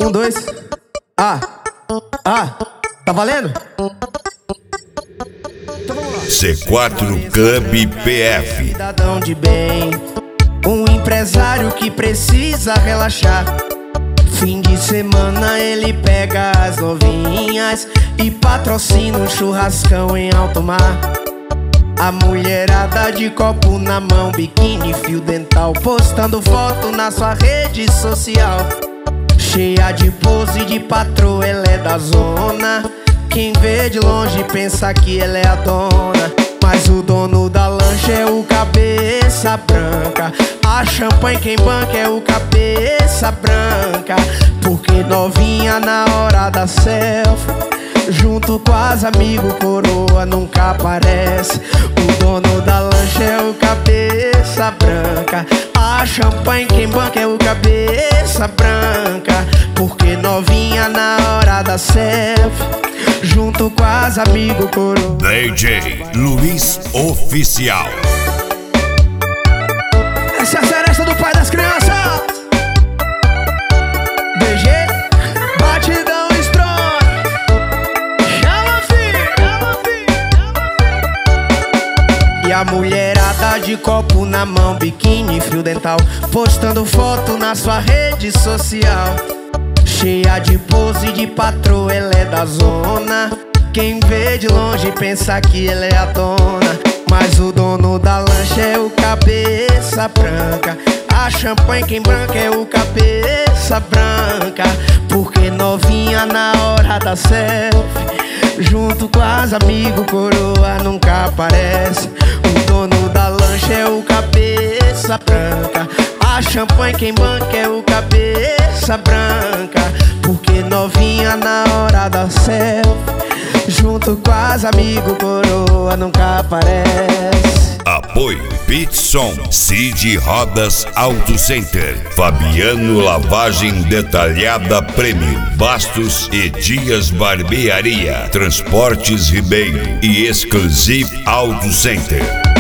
Um, dois. Tá valendo? Então vamos lá. C4 Club PF. Cidadão de bem, um empresário que precisa relaxar. Fim de semana ele pega as novinhas e patrocina um churrascão em alto mar. A mulherada de copo na mão, biquíni, fio dental, postando foto na sua rede social. Cheia de pose de patroa, ela é da zona. Quem vê de longe pensa que ela é a dona, mas o dono da lancha é o cabeça branca. A champanhe quem banca é o cabeça branca. Porque novinha na hora da selfie, junto com as amigos, coroa nunca aparece. O dono da lancha é o cabeça branca. A champanhe quem banca é o cabeça branca. Porque novinha na hora da selfie, junto com as amigos, coroa. DJ Luiz Oficial. Essa é a seresta do pai das crianças. DG, batidão strong. Chama, filho, chama, filho. E a mulherada de copo na mão, biquíni, fio dental, postando foto na sua rede social. Cheia de pose de patroa, ela é da zona. Quem vê de longe pensa que ela é a dona, mas o dono da lancha é o cabeça branca. A champanhe quem branca é o cabeça branca. Porque novinha na hora da selfie, junto com as amigos, coroa nunca aparece. O dono da lancha é o cabeça branca. A champanhe quem banca é o cabeça branca. Porque novinha na hora da selfie, junto com as amigos, coroa nunca aparece. Apoio Pitson, Cid Rodas Auto Center, Fabiano Lavagem Detalhada Prêmio, Bastos e Dias Barbearia, Transportes Ribeiro e Exclusive Auto Center.